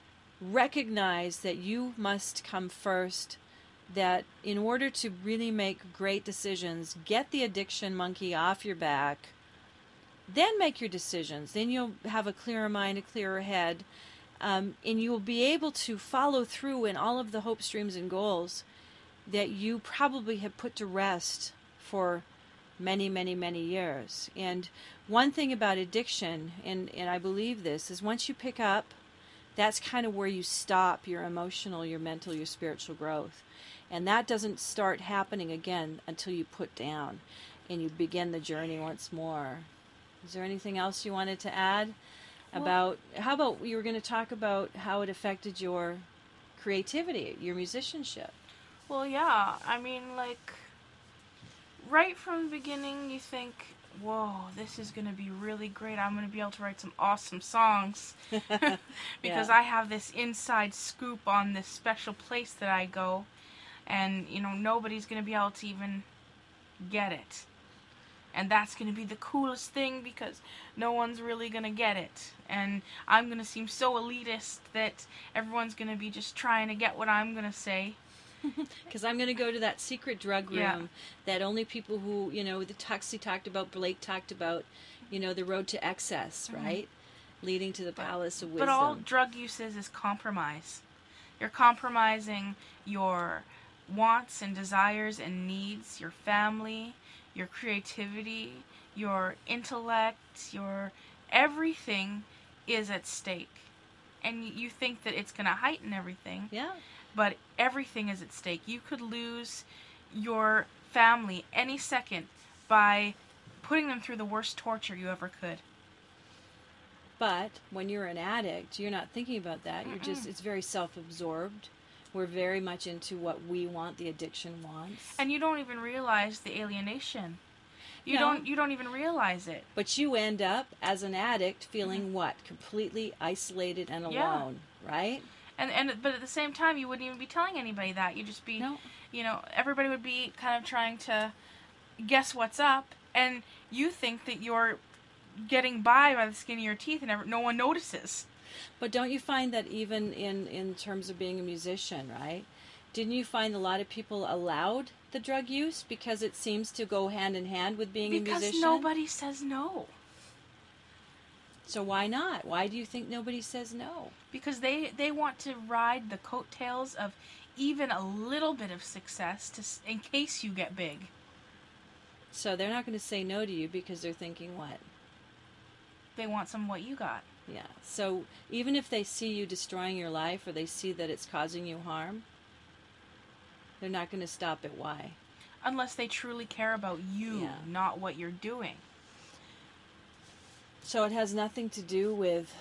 recognize that you must come first. That in order to really make great decisions, get the addiction monkey off your back, then make your decisions. Then you'll have a clearer mind, a clearer head, um, and you will be able to follow through in all of the hopes, dreams, and goals that you probably have put to rest for many, many, many years. And one thing about addiction, and, and I believe this, is once you pick up, that's kind of where you stop your emotional, your mental, your spiritual growth. And that doesn't start happening again until you put down and you begin the journey once more. Is there anything else you wanted to add about, how about you were going to talk about how it affected your creativity, your musicianship? well, yeah. I mean, like, right from the beginning, you think, whoa, this is going to be really great. I'm going to be able to write some awesome songs because Yeah. I have this inside scoop on this special place that I go, and, you know, nobody's going to be able to even get it. And that's going to be the coolest thing because no one's really going to get it. And I'm going to seem so elitist that everyone's going to be just trying to get what I'm going to say. Because I'm going to go to that secret drug room Yeah. that only people who, you know, the Tuxie talked about, Blake talked about, you know, the road to excess, right? Leading to the palace of wisdom. But all drug use is is compromise. You're compromising your wants and desires and needs, your family, your creativity, your intellect, your everything is at stake. And you think that it's going to heighten everything, Yeah. but everything is at stake. You could lose your family any second by putting them through the worst torture you ever could. But when you're an addict, you're not thinking about that. You're just, it's very self-absorbed. We're very much into what we want, the addiction wants. And you don't even realize the alienation. You No. don't you don't even realize it. But you end up, as an addict, feeling what? Completely isolated and Yeah. alone, right? And and but at the same time, you wouldn't even be telling anybody that. You'd just be, No. you know, everybody would be kind of trying to guess what's up, and you think that you're getting by by the skin of your teeth, and ever, no one notices. But don't you find that even in, in terms of being a musician, right? Didn't you find a lot of people allowed the drug use because it seems to go hand in hand with being Because a musician? nobody says no. So why not? Why do you think nobody says no? Because they, they want to ride the coattails of even a little bit of success to s- in case you get big. So they're not going to say no to you because they're thinking what? They want some of what you got. Yeah. So even if they see you destroying your life or they see that it's causing you harm, they're not going to stop at why. Unless they truly care about you, Yeah. not what you're doing. So it has nothing to do with...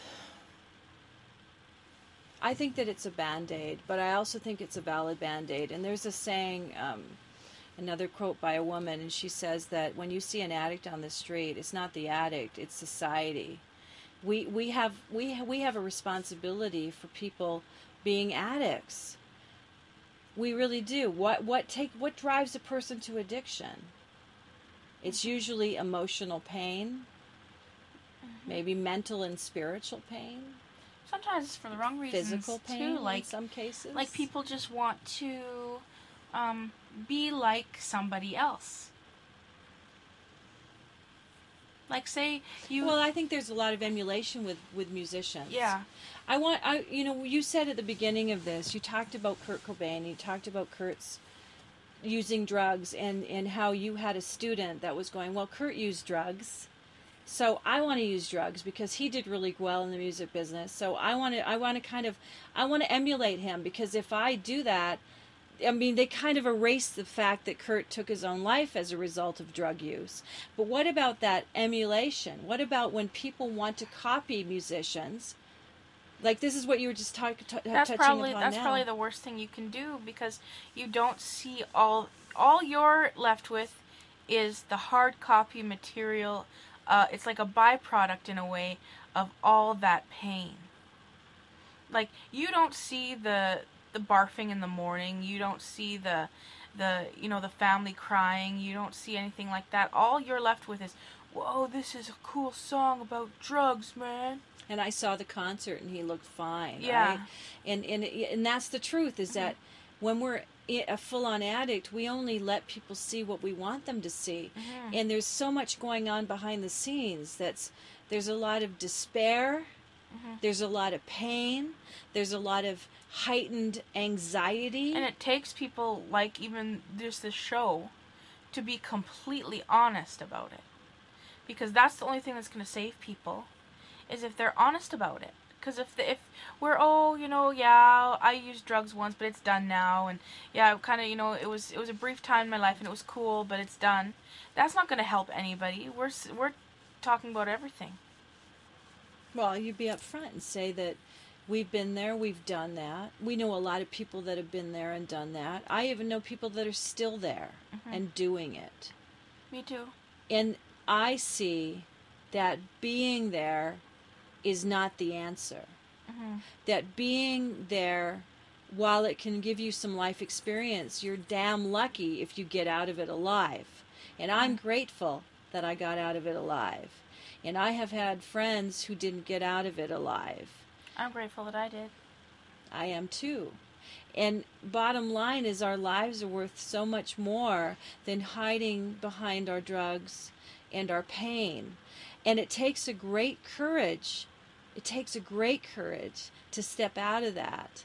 I think that it's a Band-Aid, but I also think it's a valid Band-Aid. And there's a saying, um, another quote by a woman, and she says that when you see an addict on the street, it's not the addict, it's society. We we have we we have a responsibility for people being addicts. We really do. What what take what drives a person to addiction? It's usually emotional pain, maybe mental and spiritual pain, Sometimes it's for the wrong reasons physical pain too. Like in some cases. like people just want to um, be like somebody else. Like say you. Well, I think there's a lot of emulation with, with musicians. Yeah. I want, I you know, you said at the beginning of this, you talked about Kurt Cobain, you talked about Kurt's using drugs and, and how you had a student that was going, well, Kurt used drugs, so I want to use drugs because he did really well in the music business. So I want to, I want to kind of, I want to emulate him because if I do that, I mean, they kind of erase the fact that Kurt took his own life as a result of drug use. But what about that emulation? What about when people want to copy musicians? Like this is what you were just talk, t- that's touching probably upon that's now. probably the worst thing you can do because you don't see all all you're left with is the hard copy material. Uh, it's like a byproduct in a way of all that pain. Like you don't see the the barfing in the morning. You don't see the the you know the family crying. You don't see anything like that. All you're left with is, whoa, this is a cool song about drugs, man. And I saw the concert, and he looked fine. Yeah. Right? And and and that's the truth is that when we're i- a full-on addict, we only let people see what we want them to see. Mhm. And there's so much going on behind the scenes. That's there's a lot of despair. Mhm. There's a lot of pain. There's a lot of heightened anxiety. And it takes people like even there's this show to be completely honest about it. Because that's the only thing that's going to save people is if they're honest about it. Because if the, if we're, oh, you know, yeah, I used drugs once, but it's done now. And yeah, kind of, you know, it was it was a brief time in my life and it was cool, but it's done. That's not going to help anybody. We're s- we're talking about everything. Well, you'd be up front and say that we've been there, we've done that. We know a lot of people that have been there and done that. I even know people that are still there Mhm. and doing it. Me too. And I see that being there is not the answer. Mhm. That being there, while it can give you some life experience, you're damn lucky if you get out of it alive. And I'm grateful that I got out of it alive. And I have had friends who didn't get out of it alive. I'm grateful that I did. I am too. And bottom line is our lives are worth so much more than hiding behind our drugs and our pain. And it takes a great courage. It takes a great courage to step out of that,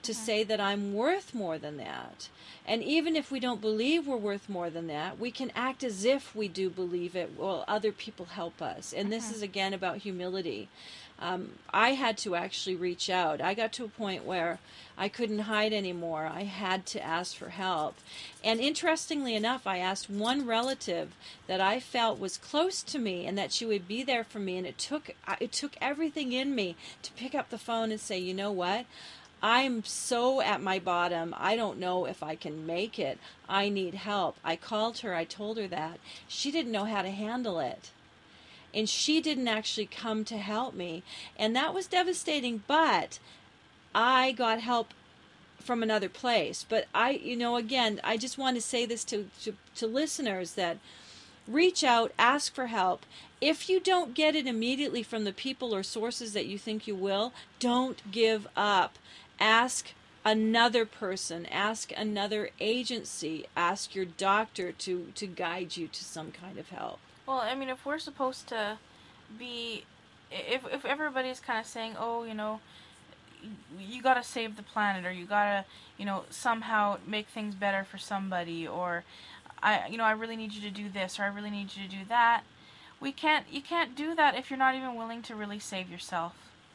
to say that I'm worth more than that. And even if we don't believe we're worth more than that, we can act as if we do believe it while other people help us. And this is, again, about humility. Um, I had to actually reach out. I got to a point where I couldn't hide anymore. I had to ask for help. And interestingly enough, I asked one relative that I felt was close to me and that she would be there for me. And it took it took everything in me to pick up the phone and say, you know what? I'm so at my bottom. I don't know if I can make it. I need help. I called her. I told her that. She didn't know how to handle it. And she didn't actually come to help me. And that was devastating, but I got help from another place. But I, you know, again, I just want to say this to, to, to listeners that reach out, ask for help. If you don't get it immediately from the people or sources that you think you will, don't give up. Ask another person, ask another agency, ask your doctor to, to guide you to some kind of help. Well, I mean, if we're supposed to be, if if everybody's kind of saying, oh, you know, you gotta save the planet, or you gotta, you know, somehow make things better for somebody, or, I, you know, I really need you to do this, or I really need you to do that. We can't, you can't do that if you're not even willing to really save yourself.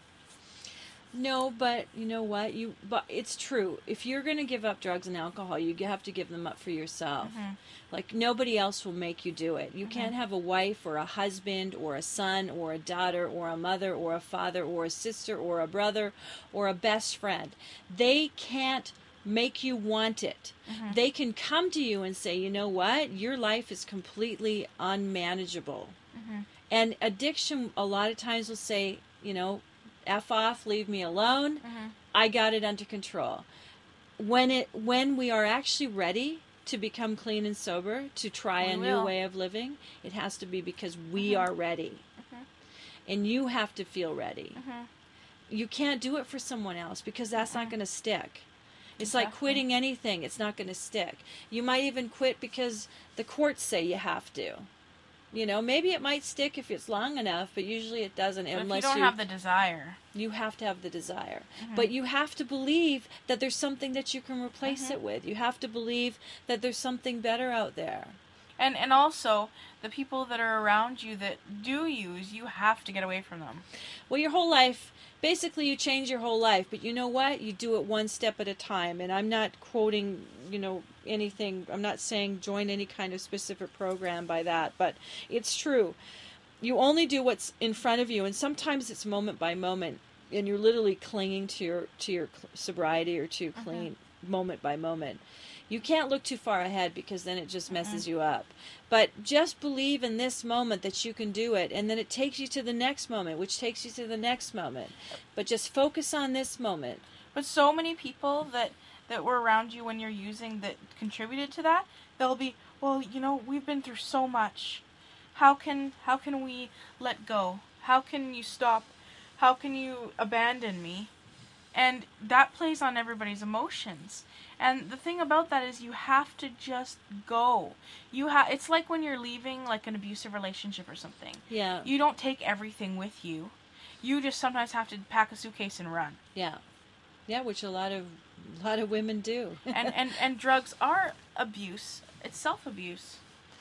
No, but you know what? You but it's true. If you're going to give up drugs and alcohol, you have to give them up for yourself. Mm-hmm. Like nobody else will make you do it. You mm-hmm. can't have a wife or a husband or a son or a daughter or a mother or a father or a sister or a brother or a best friend. They can't make you want it. Mm-hmm. They can come to you and say, you know what? Your life is completely unmanageable. Mm-hmm. And addiction a lot of times will say, you know, F off, leave me alone. Mm-hmm. I got it under control. When it when we are actually ready to become clean and sober, to try we a will. new way of living, it has to be because we mm-hmm. are ready. Mm-hmm. And you have to feel ready. Mm-hmm. You can't do it for someone else because that's mm-hmm. not going to stick. It's exactly. like quitting anything. It's not going to stick. You might even quit because the courts say you have to. You know, maybe it might stick if it's long enough, but usually it doesn't but unless if you don't you have the desire. You have to have the desire. Mm-hmm. But you have to believe that there's something that you can replace mm-hmm. it with. You have to believe that there's something better out there. And and also, the people that are around you that do use, you have to get away from them. Well, your whole life, basically you change your whole life, but you know what? You do it one step at a time. And I'm not quoting, you know, anything. I'm not saying join any kind of specific program by that, but it's true. You only do what's in front of you, and sometimes it's moment by moment, and you're literally clinging to your to your sobriety or to clean mm-hmm. moment by moment. You can't look too far ahead because then it just messes mm-hmm. you up. But just believe in this moment that you can do it, and then it takes you to the next moment, which takes you to the next moment. But just focus on this moment. But so many people that, that were around you when you're using that contributed to that, they'll be, well, you know, we've been through so much. How can how can we let go? How can you stop? How can you abandon me? And that plays on everybody's emotions. And the thing about that is you have to just go. You ha- It's like when you're leaving like an abusive relationship or something. Yeah. You don't take everything with you. You just sometimes have to pack a suitcase and run. Yeah. Yeah, which a lot of a lot of women do. and, and and drugs are abuse. It's self-abuse.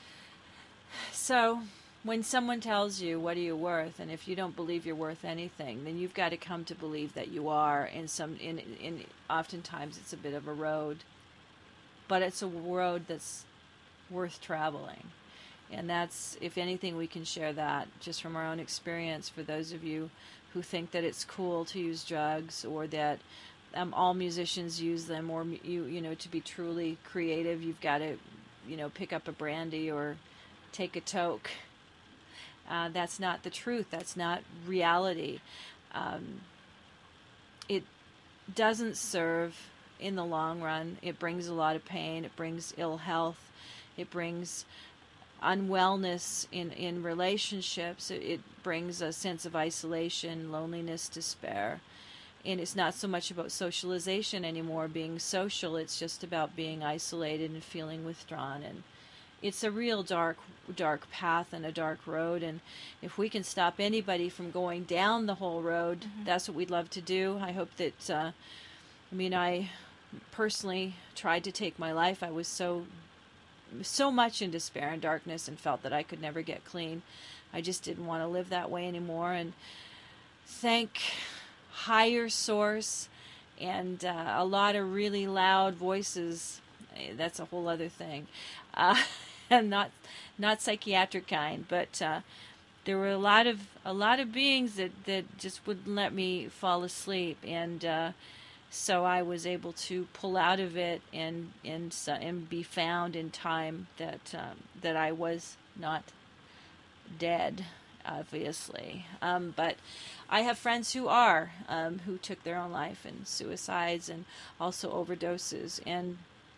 So, when someone tells you, what are you worth, and if you don't believe you're worth anything, then you've got to come to believe that you are, and some, in, in, oftentimes it's a bit of a road, but it's a road that's worth traveling. And that's, if anything, we can share that just from our own experience for those of you who think that it's cool to use drugs, or that um, all musicians use them, or, you, you know, to be truly creative, you've got to, you know, pick up a brandy or take a toke. Uh, that's not the truth. That's not reality. Um, it doesn't serve in the long run. It brings a lot of pain. It brings ill health. It brings unwellness in, in relationships. It, it brings a sense of isolation, loneliness, despair. And it's not so much about socialization anymore, being social. It's just about being isolated and feeling withdrawn. And it's a real dark, dark path and a dark road, and if we can stop anybody from going down the whole road, mm-hmm. that's what we'd love to do. I hope that uh, I mean, I personally tried to take my life. I was so so much in despair and darkness and felt that I could never get clean. I just didn't want to live that way anymore. And thank higher source and uh, a lot of really loud voices. That's a whole other thing. Uh, and not not psychiatric kind, but uh, there were a lot of a lot of beings that, that just wouldn't let me fall asleep, and uh, so I was able to pull out of it and and and be found in time that um, that I was not dead, obviously. Um, but I have friends who are um, who took their own life, and suicides, and also overdoses, and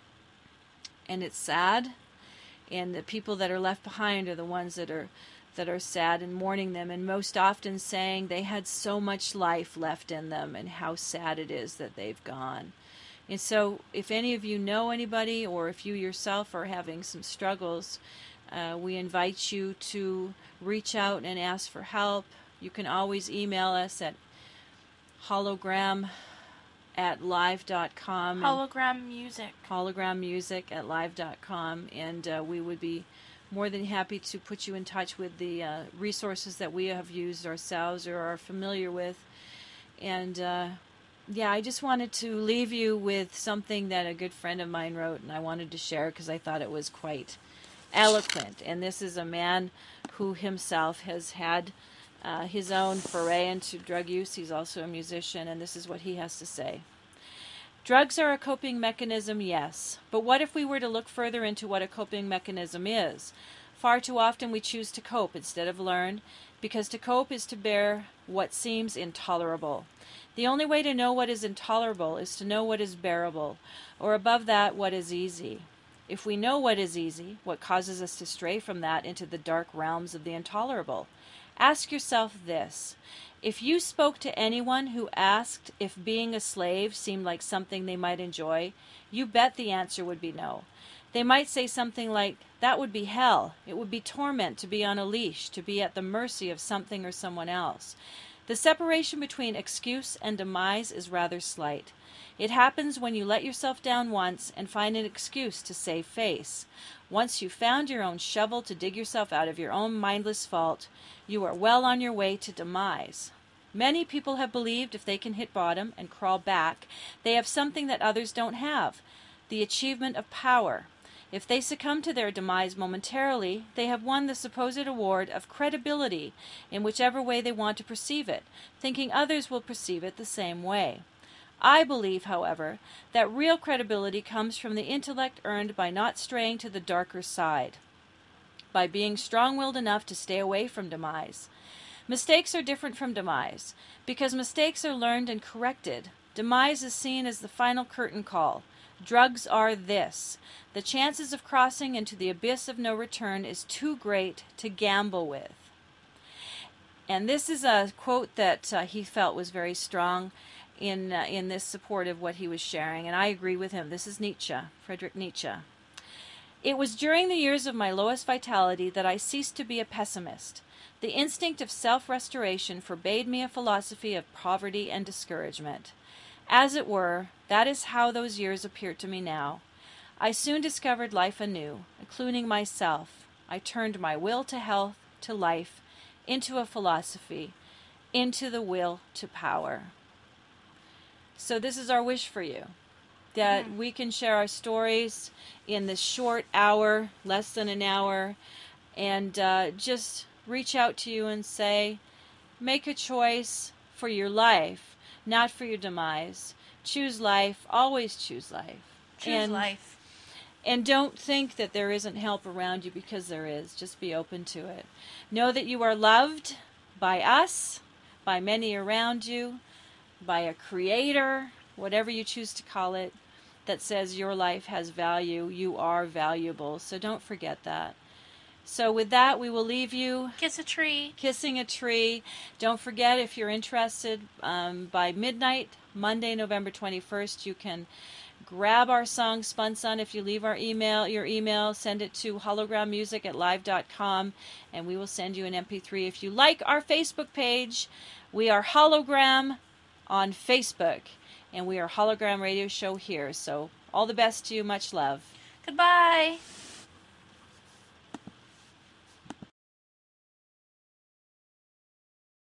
and it's sad. And the people that are left behind are the ones that are that are sad and mourning them, and most often saying they had so much life left in them and how sad it is that they've gone. And so if any of you know anybody, or if you yourself are having some struggles, uh, we invite you to reach out and ask for help. You can always email us at hologram at live dot com. Hologram music. Hologram music at live dot com, and uh, we would be more than happy to put you in touch with the uh, resources that we have used ourselves or are familiar with. And uh, yeah, I just wanted to leave you with something that a good friend of mine wrote, and I wanted to share because I thought it was quite eloquent. And this is a man who himself has had uh, his own foray into drug use. He's also a musician, and this is what he has to say. Drugs are a coping mechanism, yes, but what if we were to look further into what a coping mechanism is? Far too often we choose to cope instead of learn, because to cope is to bear what seems intolerable. The only way to know what is intolerable is to know what is bearable, or above that, what is easy. If we know what is easy, what causes us to stray from that into the dark realms of the intolerable? Ask yourself this. If you spoke to anyone who asked if being a slave seemed like something they might enjoy, you bet the answer would be no. They might say something like, that would be hell. It would be torment to be on a leash, to be at the mercy of something or someone else. The separation between excuse and demise is rather slight. It happens when you let yourself down once and find an excuse to save face. Once you've found your own shovel to dig yourself out of your own mindless fault, you are well on your way to demise. Many people have believed if they can hit bottom and crawl back, they have something that others don't have, the achievement of power. If they succumb to their demise momentarily, they have won the supposed award of credibility in whichever way they want to perceive it, thinking others will perceive it the same way. I believe, however, that real credibility comes from the intellect earned by not straying to the darker side, by being strong-willed enough to stay away from demise. Mistakes are different from demise. Because mistakes are learned and corrected, demise is seen as the final curtain call. Drugs are this. The chances of crossing into the abyss of no return is too great to gamble with. And this is a quote that uh, he felt was very strong in uh, in this support of what he was sharing, and I agree with him. This is Nietzsche, Friedrich Nietzsche. It was during the years of my lowest vitality that I ceased to be a pessimist. The instinct of self-restoration forbade me a philosophy of poverty and discouragement. As it were, that is how those years appear to me now. I soon discovered life anew, including myself. I turned my will to health, to life, into a philosophy, into the will to power. So this is our wish for you, that mm. we can share our stories in this short hour, less than an hour, and uh, just reach out to you and say, make a choice for your life, not for your demise. Choose life. Always choose life. Choose and, life. And don't think that there isn't help around you, because there is. Just be open to it. Know that you are loved by us, by many around you, by a creator, whatever you choose to call it, that says your life has value. You are valuable. So don't forget that. So with that, we will leave you. Kiss a tree. Kissing a tree. Don't forget, if you're interested, um, by midnight, Monday, November twenty-first, you can grab our song Spun Sun. If you leave our email, your email, send it to hologram music at live dot com, and we will send you an M P three. If you like our Facebook page, we are Hologram on Facebook. and we are Hologram Radio Show here. So all the best to you. Much love. Goodbye.